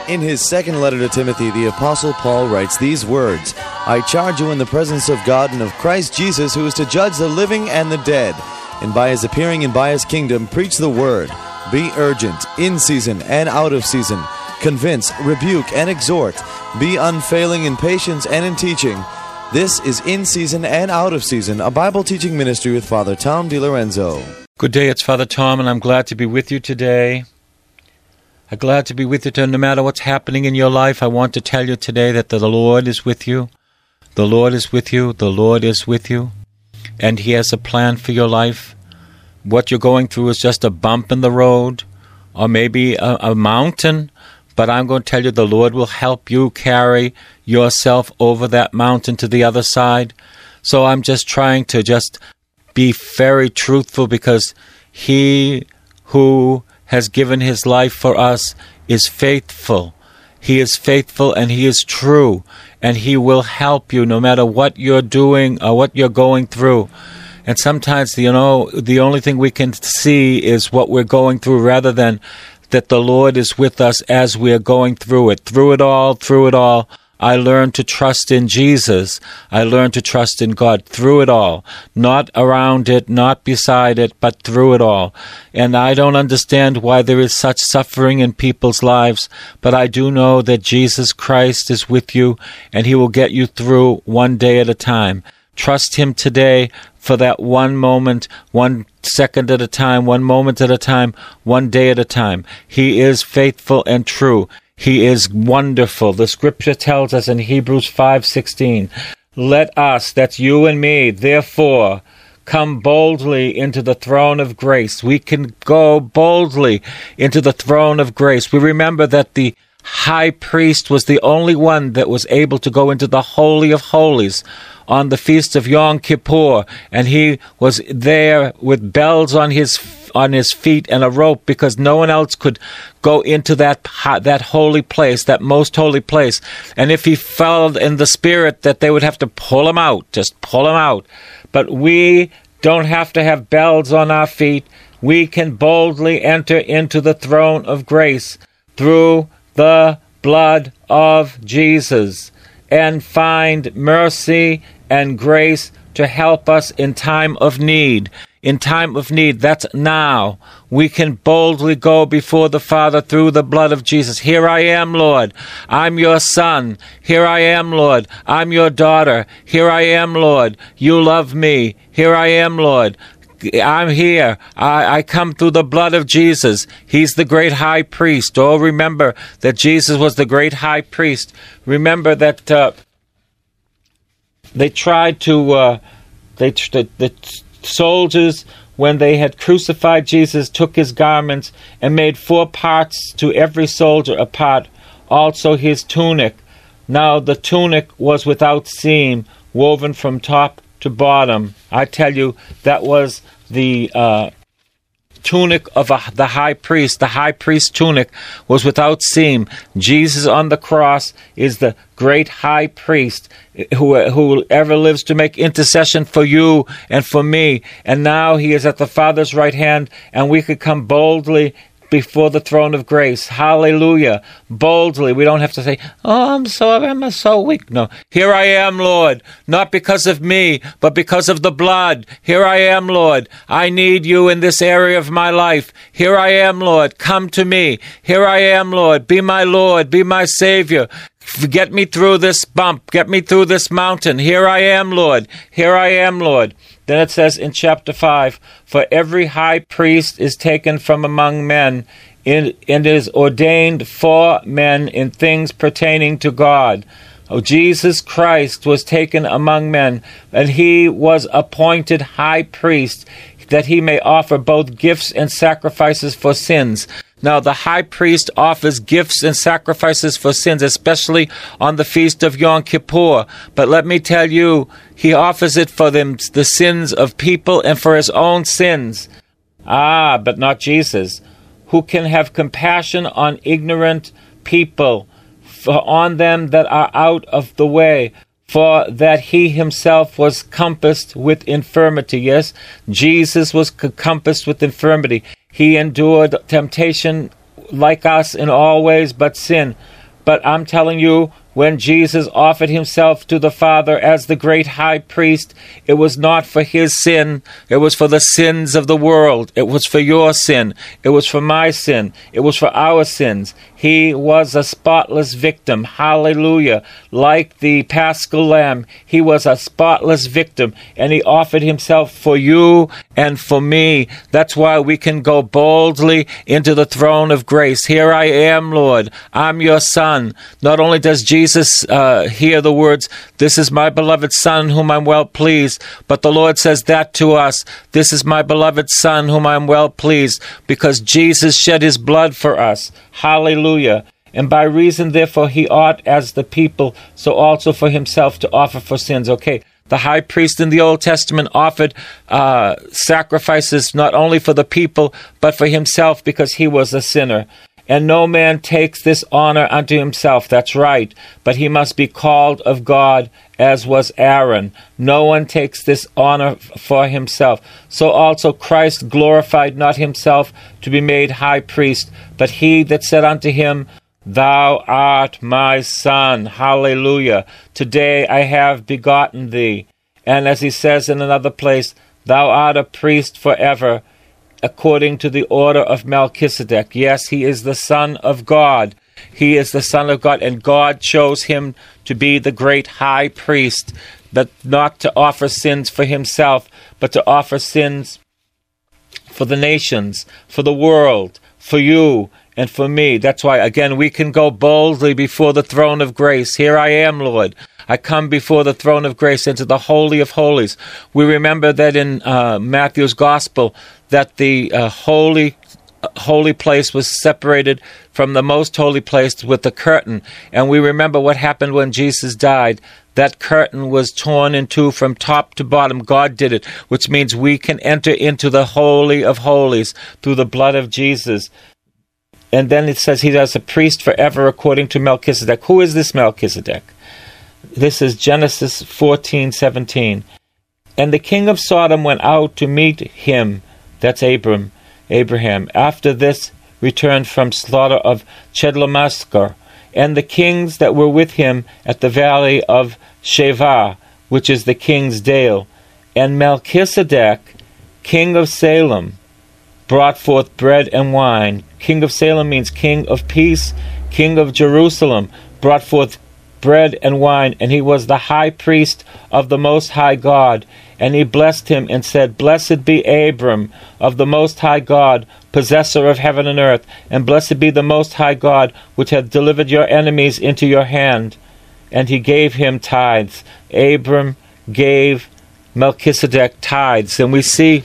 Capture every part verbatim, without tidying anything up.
In his second letter to Timothy, the Apostle Paul writes these words, I charge you in the presence of God and of Christ Jesus, who is to judge the living and the dead, and by his appearing and by his kingdom, preach the word. Be urgent, in season and out of season. Convince, rebuke, and exhort. Be unfailing in patience and in teaching. This is In Season and Out of Season, a Bible teaching ministry with Father Tom DiLorenzo. Good day, it's Father Tom, and I'm glad to be with you today. I'm glad to be with you today. No matter what's happening in your life, I want to tell you today that the Lord is with you. The Lord is with you. The Lord is with you. And He has a plan for your life. What you're going through is just a bump in the road, or maybe a, a mountain, but I'm going to tell you the Lord will help you carry yourself over that mountain to the other side. So I'm just trying to just be very truthful, because He who has given His life for us is faithful. He is faithful and He is true, and He will help you no matter what you're doing or what you're going through. And sometimes, you know, the only thing we can see is what we're going through, rather than that the Lord is with us as we're going through it. Through it all, through it all, I learned to trust in Jesus. I learned to trust in God through it all. Not around it, not beside it, but through it all. And I don't understand why there is such suffering in people's lives, but I do know that Jesus Christ is with you, and He will get you through one day at a time. Trust Him today for that one moment, one second at a time, one moment at a time, one day at a time. He is faithful and true. He is wonderful. The Scripture tells us in Hebrews five sixteen, let us, that's you and me, therefore, come boldly into the throne of grace. We can go boldly into the throne of grace. We remember that the high priest was the only one that was able to go into the Holy of Holies on the feast of Yom Kippur, and he was there with bells on his on his feet and a rope, because no one else could go into that that holy place, that most holy place. And if he fell in the spirit, that they would have to pull him out, just pull him out. But we don't have to have bells on our feet. We can boldly enter into the throne of grace through the blood of Jesus, and find mercy and grace to help us in time of need. In time of need, that's now. We can boldly go before the Father through the blood of Jesus. Here I am, Lord. I'm your son. Here I am, Lord. I'm your daughter. Here I am, Lord. You love me. Here I am, Lord. I'm here. I, I come through the blood of Jesus. He's the great high priest. Oh, remember that Jesus was the great high priest. Remember that uh, they tried to, uh, they the, the soldiers, when they had crucified Jesus, took his garments and made four parts to every soldier a part, also his tunic. Now the tunic was without seam, woven from top to bottom. I tell you, that was the uh, tunic of a, the high priest. The high priest tunic was without seam. Jesus on the cross is the great high priest who, who ever lives to make intercession for you and for me. And now He is at the Father's right hand, and we could come boldly before the throne of grace. Hallelujah. Boldly. We don't have to say, oh, I'm so, I'm so weak. No. Here I am, Lord. Not because of me, but because of the blood. Here I am, Lord. I need you in this area of my life. Here I am, Lord. Come to me. Here I am, Lord. Be my Lord. Be my Savior. Get me through this bump. Get me through this mountain. Here I am, Lord. Here I am, Lord. Then it says in chapter five, for every high priest is taken from among men, and is ordained for men in things pertaining to God. Oh, Jesus Christ was taken among men, and He was appointed high priest, that He may offer both gifts and sacrifices for sins. Now, the high priest offers gifts and sacrifices for sins, especially on the feast of Yom Kippur. But let me tell you, he offers it for them, the sins of people and for his own sins. Ah, but not Jesus, who can have compassion on ignorant people, for on them that are out of the way, for that he himself was compassed with infirmity. Yes, Jesus was compassed with infirmity. He endured temptation like us in all ways but sin. But I'm telling you, when Jesus offered himself to the Father as the great high priest, it was not for his sin. It was for the sins of the world. It was for your sin. It was for my sin. It was for our sins. He was a spotless victim. Hallelujah. Like the Paschal Lamb, he was a spotless victim, and he offered himself for you and for me. That's why we can go boldly into the throne of grace. Here I am, Lord. I'm your son. Not only does Jesus uh, hear the words, "This is my beloved son whom I'm well pleased," but the Lord says that to us. This is my beloved son whom I'm well pleased, because Jesus shed his blood for us. Hallelujah. And by reason, therefore, he ought, as the people, so also for himself to offer for sins. Okay, the high priest in the Old Testament offered uh, sacrifices not only for the people, but for himself, because he was a sinner. And no man takes this honor unto himself. That's right. But he must be called of God, as was Aaron. No one takes this honor for himself. So also Christ glorified not himself to be made high priest, but he that said unto him, "Thou art my son." Hallelujah. Today I have begotten thee. And as he says in another place, "Thou art a priest forever, according to the order of Melchizedek." Yes, he is the Son of God. He is the Son of God, and God chose him to be the great high priest, but not to offer sins for himself, but to offer sins for the nations, for the world, for you, and for me. That's why, again, we can go boldly before the throne of grace. Here I am, Lord. I come before the throne of grace into the Holy of Holies. We remember that in uh, Matthew's Gospel that the uh, holy holy place was separated from the most holy place with the curtain. And we remember what happened when Jesus died. That curtain was torn in two from top to bottom. God did it, which means we can enter into the Holy of Holies through the blood of Jesus. And then it says he is a priest forever according to Melchizedek. Who is this Melchizedek? This is Genesis fourteen seventeen. And the king of Sodom went out to meet him. That's Abram, Abraham. After this returned from slaughter of Chedorlaomer, and the kings that were with him at the valley of Shaveh, which is the king's dale. And Melchizedek, king of Salem, brought forth bread and wine. King of Salem means king of peace. King of Jerusalem brought forth bread and wine, and he was the high priest of the Most High God. And he blessed him and said, "Blessed be Abram of the Most High God, possessor of heaven and earth, and blessed be the Most High God, which hath delivered your enemies into your hand." And he gave him tithes. Abram gave Melchizedek tithes. And we see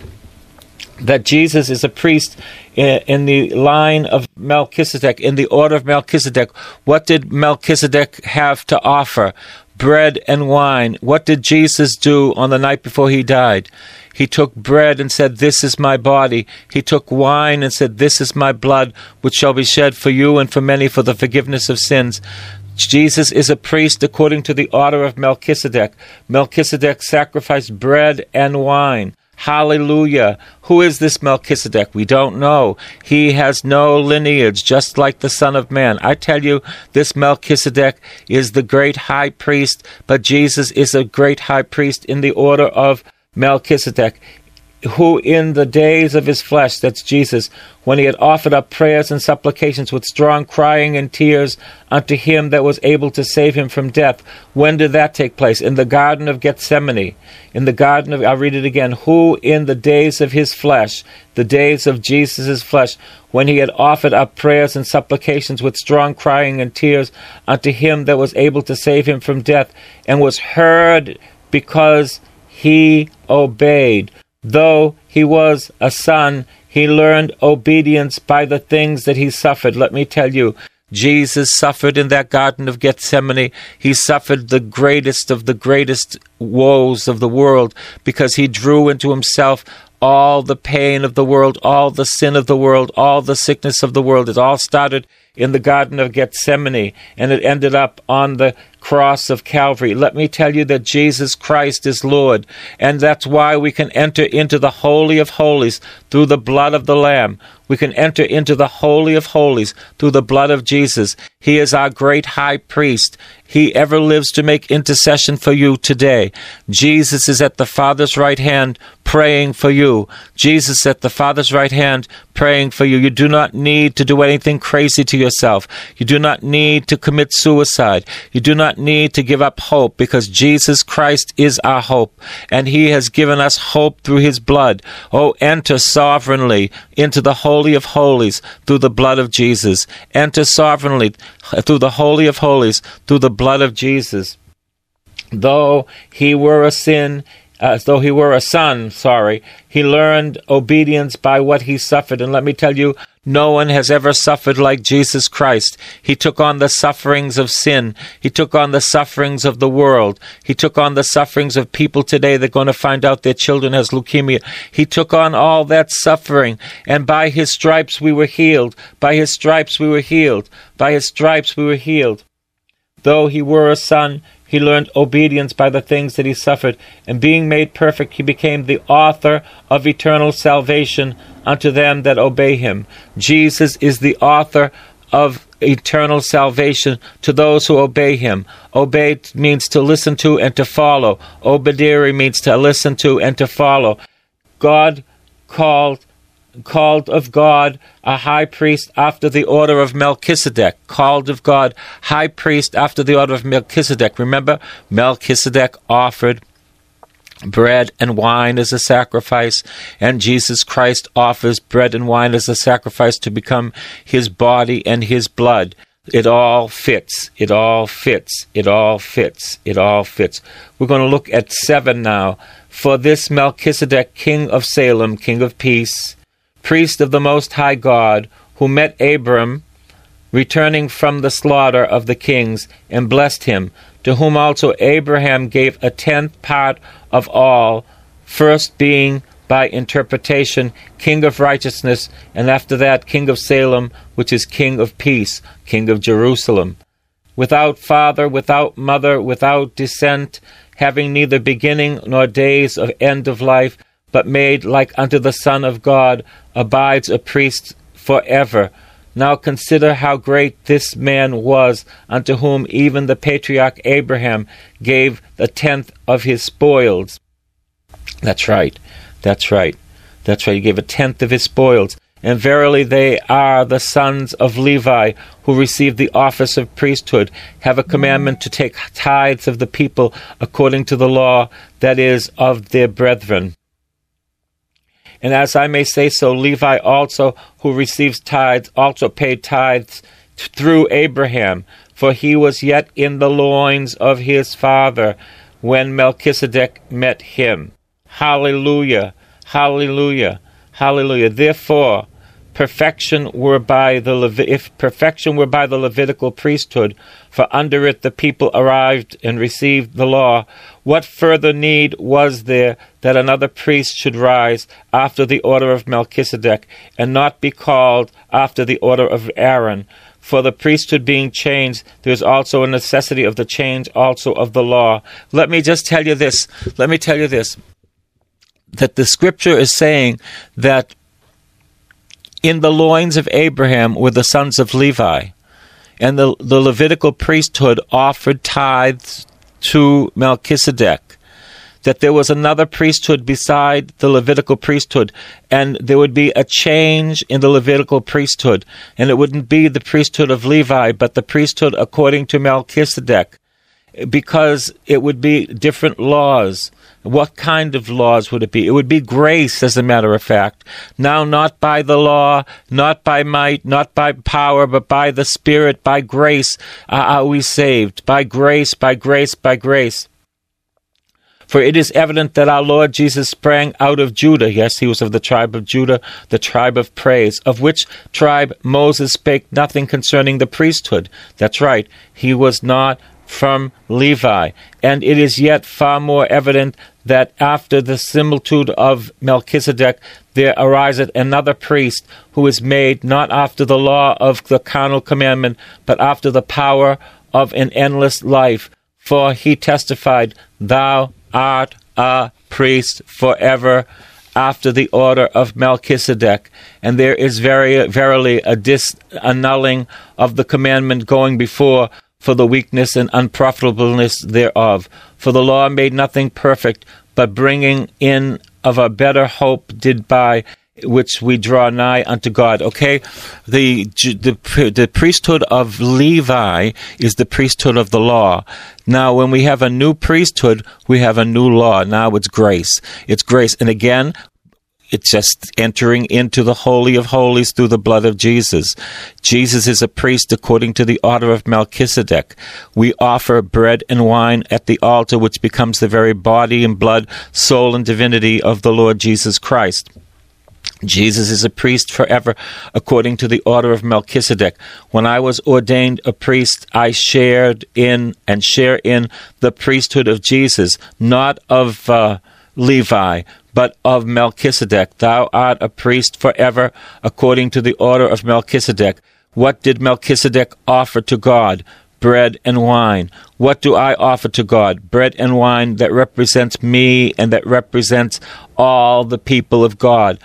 that Jesus is a priest in the line of Melchizedek, in the order of Melchizedek. What did Melchizedek have to offer? Bread and wine. What did Jesus do on the night before he died? He took bread and said, "This is my body." He took wine and said, "This is my blood, which shall be shed for you and for many for the forgiveness of sins." Jesus is a priest according to the order of Melchizedek. Melchizedek sacrificed bread and wine. Hallelujah. Who is this Melchizedek? We don't know. He has no lineage, just like the Son of Man. I tell you, this Melchizedek is the great high priest, but Jesus is a great high priest in the order of Melchizedek, who in the days of his flesh, that's Jesus, when he had offered up prayers and supplications with strong crying and tears unto him that was able to save him from death. When did that take place? In the Garden of Gethsemane. In the Garden of, I'll read it again, who in the days of his flesh, the days of Jesus' flesh, when he had offered up prayers and supplications with strong crying and tears unto him that was able to save him from death, and was heard because he obeyed. Though he was a son, he learned obedience by the things that he suffered. Let me tell you, Jesus suffered in that Garden of Gethsemane. He suffered the greatest of the greatest woes of the world, because he drew into himself all the pain of the world, all the sin of the world, all the sickness of the world. It all started in the Garden of Gethsemane, and it ended up on the cross of Calvary. Let me tell you that Jesus Christ is Lord, and that's why we can enter into the Holy of Holies through the blood of the Lamb. We can enter into the Holy of Holies through the blood of Jesus. He is our great high priest. He ever lives to make intercession for you today. Jesus is at the Father's right hand praying for you. Jesus at the Father's right hand praying for you. You do not need to do anything crazy to yourself. You do not need to commit suicide. You do not need to give up hope, because Jesus Christ is our hope, and He has given us hope through His blood. Oh, enter sovereignly into the Holy of Holies through the blood of Jesus. Enter sovereignly through the Holy of Holies through the blood of Jesus. Though he were a sin, as though he were a son, sorry, he learned obedience by what he suffered. And let me tell you, no one has ever suffered like Jesus Christ. He took on the sufferings of sin. He took on the sufferings of the world. He took on the sufferings of people today that are going to find out their children has leukemia. He took on all that suffering, and by His stripes we were healed. By His stripes we were healed. By His stripes we were healed. Though he were a son, he learned obedience by the things that he suffered, and being made perfect, he became the author of eternal salvation unto them that obey him. Jesus is the author of eternal salvation to those who obey him. Obey means to listen to and to follow. Obedere means to listen to and to follow. God called called of God a high priest after the order of Melchizedek. Called of God, high priest after the order of Melchizedek. Remember, Melchizedek offered bread and wine as a sacrifice, and Jesus Christ offers bread and wine as a sacrifice to become His body and His blood. It all fits. It all fits. It all fits. It all fits. We're going to look at seven now. For this Melchizedek, king of Salem, king of peace, priest of the Most High God, who met Abram, returning from the slaughter of the kings, and blessed him, to whom also Abraham gave a tenth part of all, first being by interpretation king of righteousness, and after that king of Salem, which is king of peace, king of Jerusalem. Without father, without mother, without descent, having neither beginning nor days of end of life, but made like unto the Son of God, abides a priest forever. Now consider how great this man was, unto whom even the patriarch Abraham gave the tenth of his spoils. That's right. That's right. That's right. He gave a tenth of his spoils. And verily they are the sons of Levi, who receive the office of priesthood, have a commandment to take tithes of the people according to the law, that is, of their brethren. And as I may say so, Levi also, who receives tithes, also paid tithes through Abraham, for he was yet in the loins of his father when Melchizedek met him. Hallelujah, hallelujah, hallelujah. Therefore, perfection were by the Levi- if perfection were by the Levitical priesthood, for under it the people arrived and received the law, what further need was there that another priest should rise after the order of Melchizedek, and not be called after the order of Aaron? For the priesthood being changed, there is also a necessity of the change also of the law. Let me just tell you this. Let me tell you this. That the scripture is saying that in the loins of Abraham were the sons of Levi, and the, the Levitical priesthood offered tithes to Melchizedek, that there was another priesthood beside the Levitical priesthood, and there would be a change in the Levitical priesthood, and it wouldn't be the priesthood of Levi, but the priesthood according to Melchizedek, because it would be different laws. What kind of laws would it be? It would be grace, as a matter of fact. Now, not by the law, not by might, not by power, but by the Spirit, by grace uh, are we saved. By grace, by grace, by grace. For it is evident that our Lord Jesus sprang out of Judah. Yes, he was of the tribe of Judah, the tribe of praise, of which tribe Moses spake nothing concerning the priesthood. That's right. He was not from Levi. And it is yet far more evident that after the similitude of Melchizedek, there ariseth another priest who is made not after the law of the carnal commandment, but after the power of an endless life. For he testified, Thou art a priest forever after the order of Melchizedek. And there is very verily a disannulling of the commandment going before, for the weakness and unprofitableness thereof. For the law made nothing perfect, but bringing in of a better hope did by which we draw nigh unto God. Okay, the, the the priesthood of Levi is the priesthood of the law. Now, when we have a new priesthood, we have a new law. Now it's grace. It's grace. And again, it's just entering into the Holy of Holies through the blood of Jesus. Jesus is a priest according to the order of Melchizedek. We offer bread and wine at the altar, which becomes the very body and blood, soul and divinity of the Lord Jesus Christ. Jesus is a priest forever according to the order of Melchizedek. When I was ordained a priest, I shared in and share in the priesthood of Jesus, not of uh, Levi, but of Melchizedek. Thou art a priest forever according to the order of Melchizedek. What did Melchizedek offer to God? Bread and wine. What do I offer to God? Bread and wine that represents me and that represents all the people of God.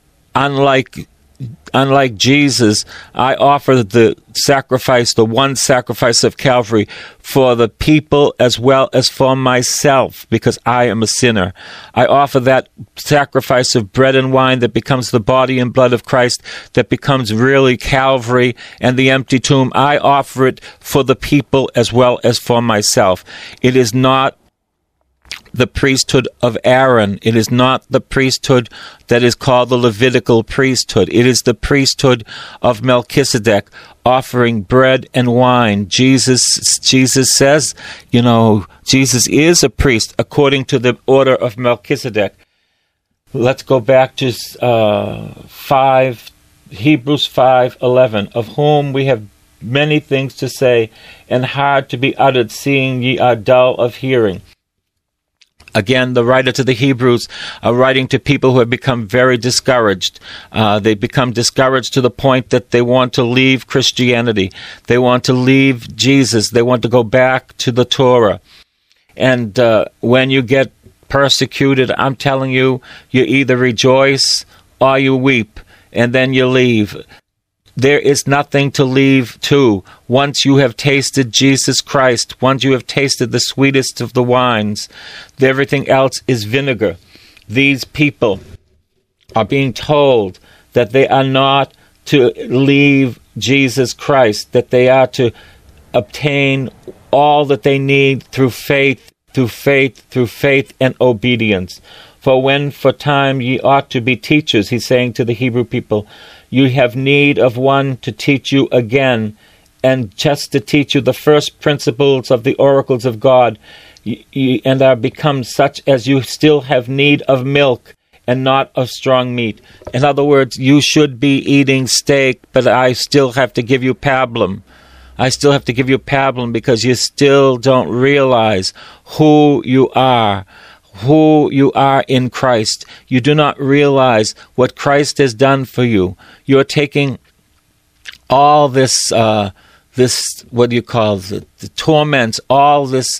Unlike Unlike Jesus, I offer the sacrifice, the one sacrifice of Calvary, for the people as well as for myself, because I am a sinner. I offer that sacrifice of bread and wine that becomes the body and blood of Christ, that becomes really Calvary and the empty tomb. I offer it for the people as well as for myself. It is not the priesthood of Aaron. It is not the priesthood that is called the Levitical priesthood. It is the priesthood of Melchizedek, offering bread and wine. Jesus, Jesus says, you know, Jesus is a priest according to the order of Melchizedek. Let's go back to uh, five, Hebrews five eleven, of whom we have many things to say, and hard to be uttered, seeing ye are dull of hearing. Again, the writer to the Hebrews are writing to people who have become very discouraged. Uh, they become discouraged to the point that they want to leave Christianity. They want to leave Jesus. They want to go back to the Torah. And uh, when you get persecuted, I'm telling you, you either rejoice or you weep, and then you leave. There is nothing to leave to. Once you have tasted Jesus Christ, once you have tasted the sweetest of the wines, everything else is vinegar. These people are being told that they are not to leave Jesus Christ, that they are to obtain all that they need through faith, through faith, through faith and obedience. For when for time ye ought to be teachers, he's saying to the Hebrew people, you have need of one to teach you again, and just to teach you the first principles of the oracles of God, y- y- and are become such as you still have need of milk and not of strong meat. In other words, you should be eating steak, but I still have to give you pablum. I still have to give you pablum because you still don't realize who you are. Who you are in Christ. You do not realize what Christ has done for you. You're taking all this, uh, this what do you call it, the torments, all this,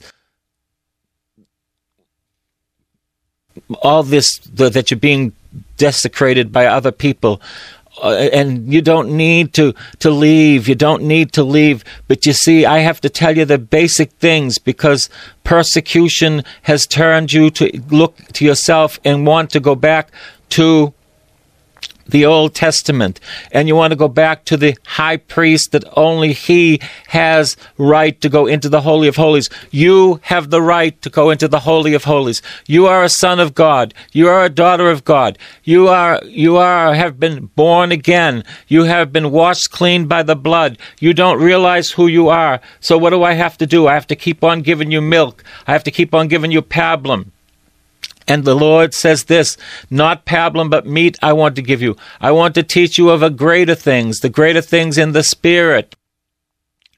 all this the, that you're being desecrated by other people. Uh, and you don't need to, to leave. You don't need to leave. But you see, I have to tell you the basic things because persecution has turned you to look to yourself and want to go back to the Old Testament, and you want to go back to the high priest that only he has right to go into the Holy of Holies. You have the right to go into the Holy of Holies. You are a son of God. You are a daughter of God. You are, you are, have been born again. You have been washed clean by the blood. You don't realize who you are. So what do I have to do? I have to keep on giving you milk. I have to keep on giving you pablum. And the Lord says this, not pablum, but meat I want to give you. I want to teach you of a greater things, the greater things in the Spirit.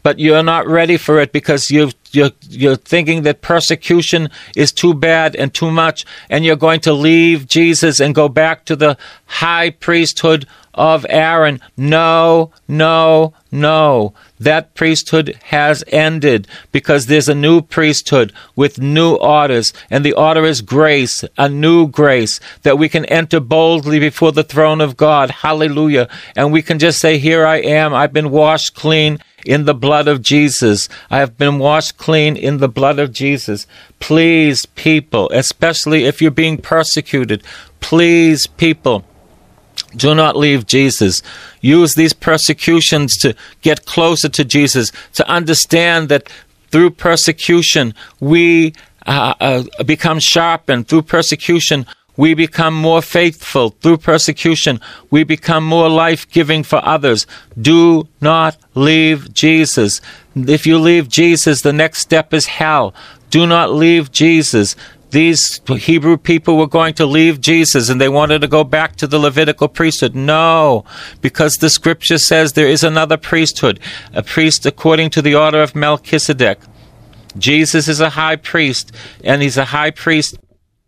but you're not ready for it because you you're, you're thinking that persecution is too bad and too much, and you're going to leave Jesus and go back to the high priesthood of Aaron. No, no, no. That priesthood has ended because there's a new priesthood with new orders, and the order is grace, a new grace, that we can enter boldly before the throne of God. Hallelujah. And we can just say, here I am. I've been washed clean in the blood of Jesus. I have been washed clean in the blood of Jesus. Please, people, especially if you're being persecuted, please, people, do not leave Jesus. Use these persecutions to get closer to Jesus, to understand that through persecution we uh, uh, become sharpened. Through persecution we become more faithful. Through persecution we become more life-giving for others. Do not leave Jesus. If you leave Jesus, the next step is hell. Do not leave Jesus. These Hebrew people were going to leave Jesus and they wanted to go back to the Levitical priesthood. No, because the scripture says there is another priesthood, a priest according to the order of Melchizedek. Jesus is a high priest, and he's a high priest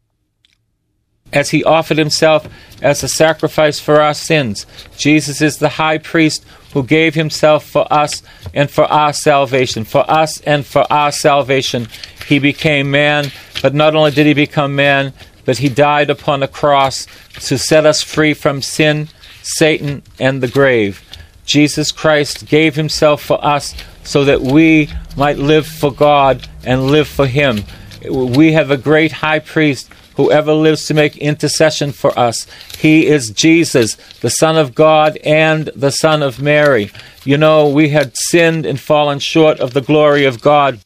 as he offered himself as a sacrifice for our sins. Jesus is the high priest who gave himself for us and for our salvation. For us and for our salvation, he became man. But not only did he become man, but he died upon a cross to set us free from sin, Satan, and the grave. Jesus Christ gave himself for us so that we might live for God and live for him. We have a great high priest who ever lives to make intercession for us. He is Jesus, the Son of God and the Son of Mary. You know, we had sinned and fallen short of the glory of God.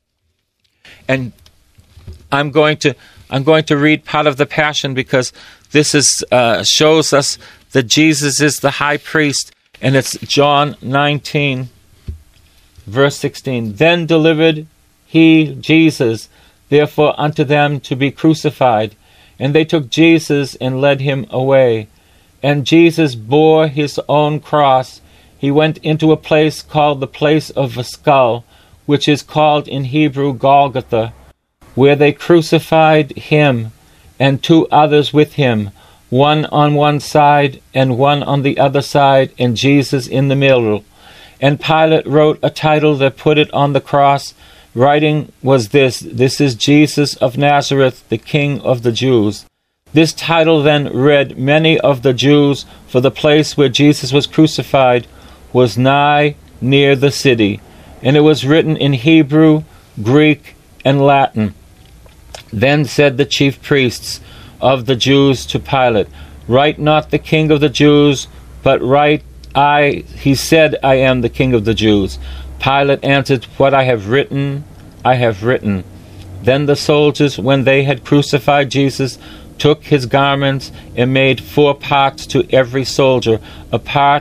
And I'm going to I'm going to read part of the Passion because this is uh, shows us that Jesus is the high priest, and it's John nineteen, verse sixteen. Then delivered he, Jesus, therefore unto them to be crucified. And they took Jesus and led him away. And Jesus bore his own cross. He went into a place called the place of a skull, which is called in Hebrew Golgotha, where they crucified him and two others with him, one on one side and one on the other side, and Jesus in the middle. And Pilate wrote a title that put it on the cross. Writing was this: This is Jesus of Nazareth, the King of the Jews. This title then read many of the Jews, for the place where Jesus was crucified was nigh near the city. And it was written in Hebrew, Greek, and Latin. Then said the chief priests of the Jews to Pilate, Write not the King of the Jews, but write I, he said, I am the King of the Jews. Pilate answered, What I have written, I have written. Then the soldiers, when they had crucified Jesus, took his garments and made four parts to every soldier, a part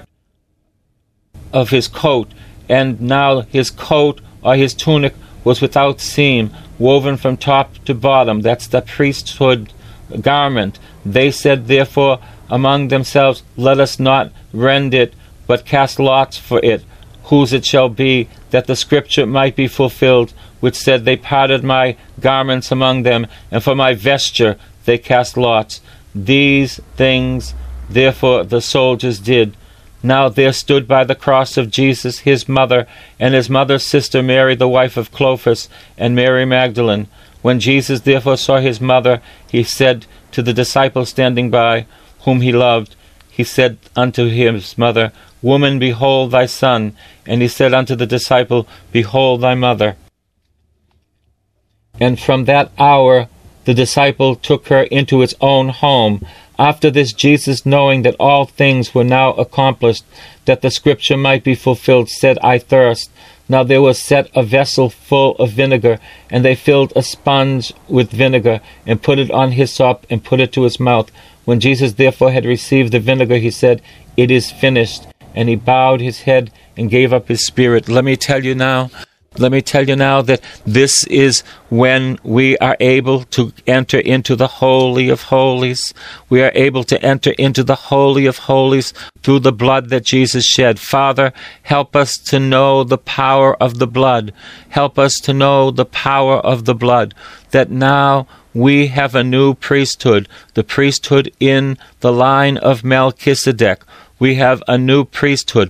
of his coat. And now his coat or his tunic was without seam, woven from top to bottom. That's the priesthood garment. They said therefore among themselves, Let us not rend it, but cast lots for it, whose it shall be, that the scripture might be fulfilled, which said, They parted my garments among them, and for my vesture they cast lots. These things therefore the soldiers did. Now there stood by the cross of Jesus his mother, and his mother's sister Mary, the wife of Clopas, and Mary Magdalene. When Jesus therefore saw his mother, he said to the disciple standing by, whom he loved, he said unto his mother, Woman, behold thy son. And he said unto the disciple, Behold thy mother. And from that hour the disciple took her into his own home. After this, Jesus, knowing that all things were now accomplished, that the scripture might be fulfilled, said, I thirst. Now there was set a vessel full of vinegar, and they filled a sponge with vinegar, and put it on hyssop, and put it to his mouth. When Jesus therefore had received the vinegar, he said, It is finished. And he bowed his head and gave up his spirit. Let me tell you now, let me tell you now that this is when we are able to enter into the Holy of Holies. We are able to enter into the Holy of Holies through the blood that Jesus shed. Father, help us to know the power of the blood. Help us to know the power of the blood, that now we have a new priesthood, the priesthood in the line of Melchizedek. We have a new priesthood,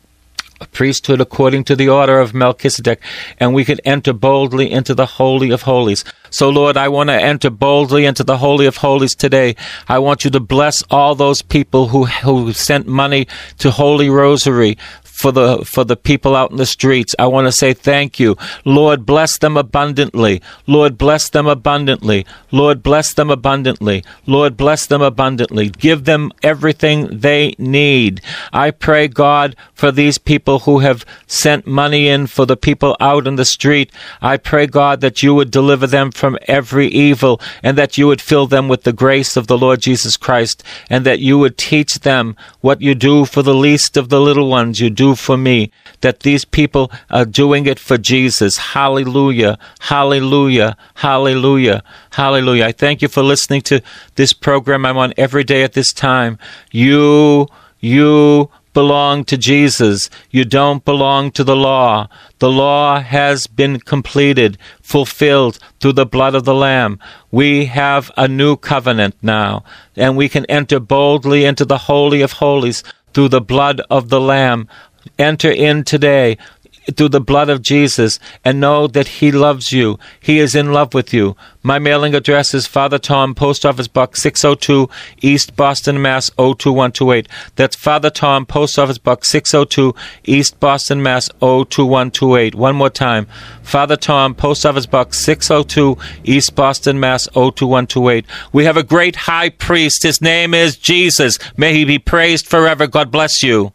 a priesthood according to the order of Melchizedek, and we can enter boldly into the Holy of Holies. So, Lord, I want to enter boldly into the Holy of Holies today. I want you to bless all those people who who sent money to Holy Rosary for the for the people out in the streets. I want to say thank you. Lord, bless them abundantly. Lord, bless them abundantly. Lord, bless them abundantly. Lord, bless them abundantly. Give them everything they need. I pray, God, for these people who have sent money in for the people out in the street. I pray, God, that you would deliver them from every evil, and that you would fill them with the grace of the Lord Jesus Christ, and that you would teach them what you do for the least of the little ones, you do for me, that these people are doing it for Jesus. Hallelujah, hallelujah, hallelujah, hallelujah. I thank you for listening to this program I'm on every day at this time. You, you belong to Jesus. You don't belong to the law. The law has been completed, fulfilled through the blood of the Lamb. We have a new covenant now, and we can enter boldly into the Holy of Holies through the blood of the Lamb. Enter in today through the blood of Jesus, and know that He loves you. He is in love with you. My mailing address is Father Tom, Post Office Box six oh two, East Boston, Mass. oh two one two eight. That's Father Tom, Post Office Box six oh two, East Boston, Mass. oh two one two eight. One more time. Father Tom, Post Office Box six oh two, East Boston, Mass. oh two one two eight. We have a great high priest. His name is Jesus. May He be praised forever. God bless you.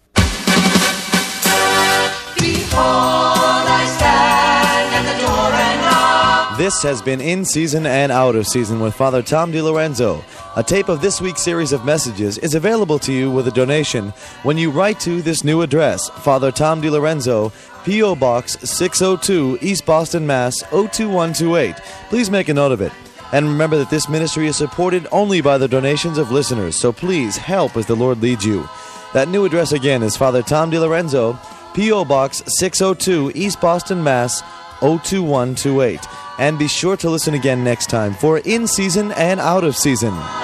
This has been In Season and Out of Season with Father Tom DiLorenzo. A tape of this week's series of messages is available to you with a donation when you write to this new address, Father Tom DiLorenzo, P O. Box six oh two, East Boston, Mass. oh two one two eight. Please make a note of it. And remember that this ministry is supported only by the donations of listeners, so please help as the Lord leads you. That new address again is Father Tom DiLorenzo, P O. Box six oh two, East Boston, Mass. oh two one two eight. And be sure to listen again next time for In Season and Out of Season.